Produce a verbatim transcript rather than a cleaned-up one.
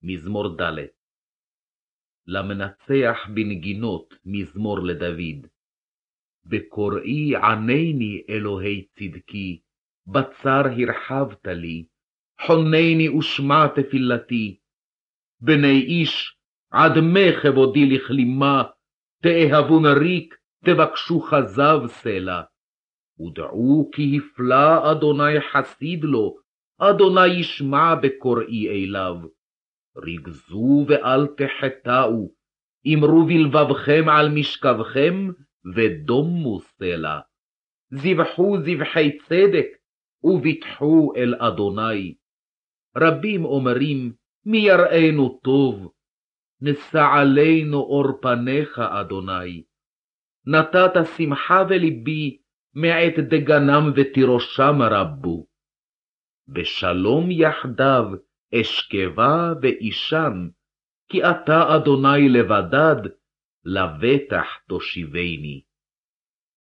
מזמור ד'. למנצח בנגינות מזמור לדוד. בקוראי ענני אלוהי צדקי, בצר הרחבת לי, חונני ושמע תפילתי. בני איש, עדמי כבודי לכלימה, תאהבון ריק, תבקשו חזב סלע. ודעו כי הפלא אדוני חסיד לו, אדוני ישמע בקוראי אליו. רגזו ואל תחטאו, אמרו בלבבכם על משכבכם, ודומו סלע. זבחו זבחי צדק, וביטחו אל אדוני. רבים אומרים, מי יראינו טוב? נשא עלינו אור פניך, אדוני. נתת שמחה בלבי, מעת דגנם ותירושם רבו. בשלום יחדיו אשכבה ואישם, כי אתה אדוני לבדד, לבטח תושיבני.